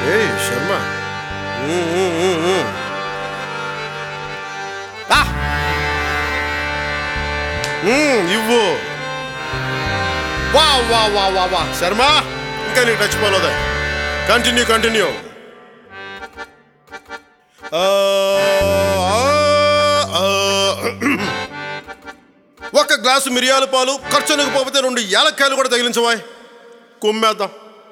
ఏయ్ శర్మ, ఇవ్వు. వా వా వా వా వా శర్మ, ఇంకా నీకు టచ్ పోలేదా? కంటిన్యూ. ఒక గ్లాసు మిరియాల పాలు ఖర్చునకు పోతే 2 యాలక్కాయలు కూడా తగిలించవా? కుమ్మేద్దాం.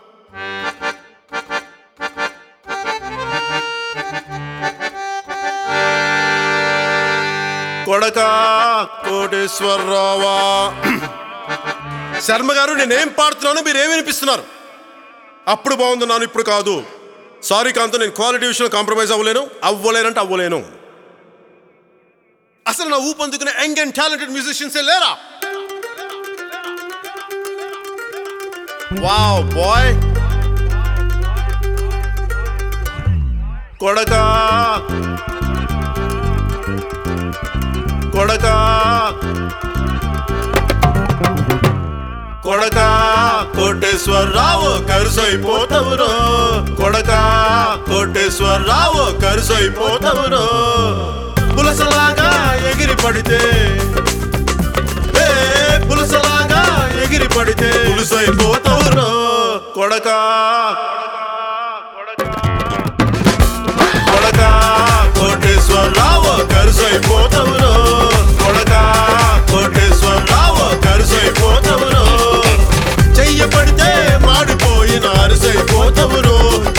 కొడకా కోటేశ్వరరావా. శర్మ గారు, నేనేం పాడుతున్నాను, మీరేం వినిపిస్తున్నారు? అప్పుడు బాగుందన్నాను, ఇప్పుడు కాదు. సారీ కాంతో, నేను క్వాలిటీ విషయంలో కాంప్రమైజ్ అవ్వలేను. అసలు నా ఊపందుకునే యంగ్ అండ్ టాలెంటెడ్ మ్యూజిషియన్సే లేరా? Wow boy. కొడకా కోటేశ్వరరావు కరుసైపోతావురో. కొడకా కోటేశ్వరరావు కరుసైపోతావురో. పులసలాగా ఎగిరి పడితే పులుసైపోతావురో. కొడకా కోటేశ్వరరావు కరుసైపోతావురో. కొడకా కోటేశ్వరరావు కరుసైపోతావురో. చెయ్యపడితే మాడిపోయిన అరుసైపోతావురో.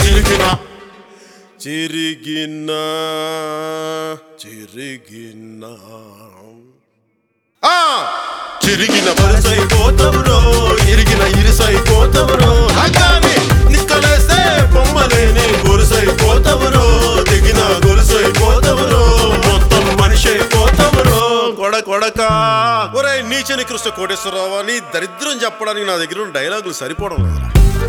చిరిగిన వరుసైపోతావురో. ఇరిగిన ఇరుసైపోతావురో. అగాని నిక్కలేస్తే బొమ్మలేని గొలుసైపోతావురో. దిగిన గొలుసైపోతావురో. మొత్తం మనిషి అయిపోతావురో. కొడకా ఒరే నీచ నికృష్ట కోటేశ్వరరావు, నీ దరిద్రం చెప్పడానికి నా దగ్గర ఉన్న డైలాగులు సరిపోవడం లేదురా.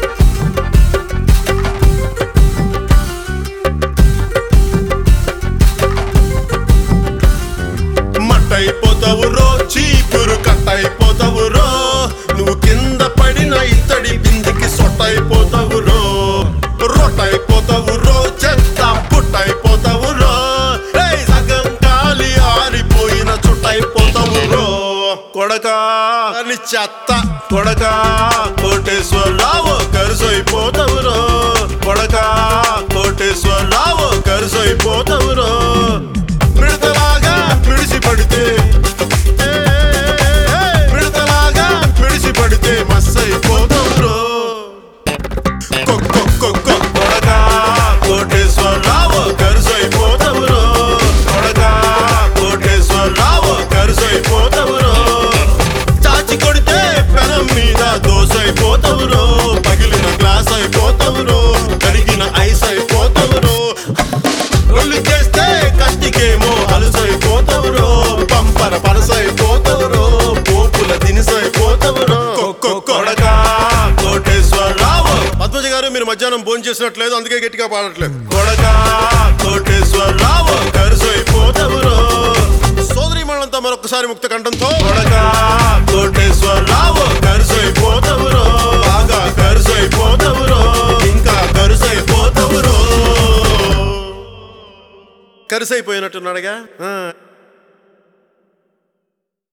మట్టయిపోతావురో, చీపురు కట్టయిపోతావురో. నువ్వు కింద పడిన ఇత్తడి బిందికి సొట్టయిపోతావురో. రొట్టయిపోతావురో, చెత్త పుట్టయిపోతావురో. సగం గాలి ఆరిపోయిన చుట్టయిపోతావురో. కొడకా అని చెత్త. కొడకా కోటేశ్వరరావు కరుసైపోతావురో. కొడకా కోటేశ్వరరావు కరుసైపోతావురో. మిడతలాగా మిడిసి పడితే మస్సైపోతావురో. కొడకా కోటేశ్వరరావు కరుసైపోతావురో. కొడకా కోటేశ్వరరావు కరుసైపోతావురో. చాచి కొడితే పెనం మీద దోసైపోతావురో. పగిలిన గ్లాస్ అయిపోతావురో. కరిగిన ఐస్ అయిపోతావురో. ఒళ్ళు చేస్తే కష్టికేమో అలసైపోతావురో. పంపర పరసైపోతావురో. పోపుల దినిసైపోతావురో. కొడకా కోటేశ్వరరావు. పద్మజ గారు, మీరు మధ్యాహ్నం భోజనం చేసినట్లేదు, అందుకే గట్టిగా పాడట్లేదు. కొడకా కోటేశ్వరరావు కరుసైపోతావురో. సోదరి మనంతా మరొకసారి ముక్త కంఠంతో. కొడకా కోటేశ్వరరావు కరుసైపోతావురో. బాగా కరుసైపోతావురో. ఇంకా కరుసైపోతావురో. కరుసైపోయినట్టున్నాడుగా.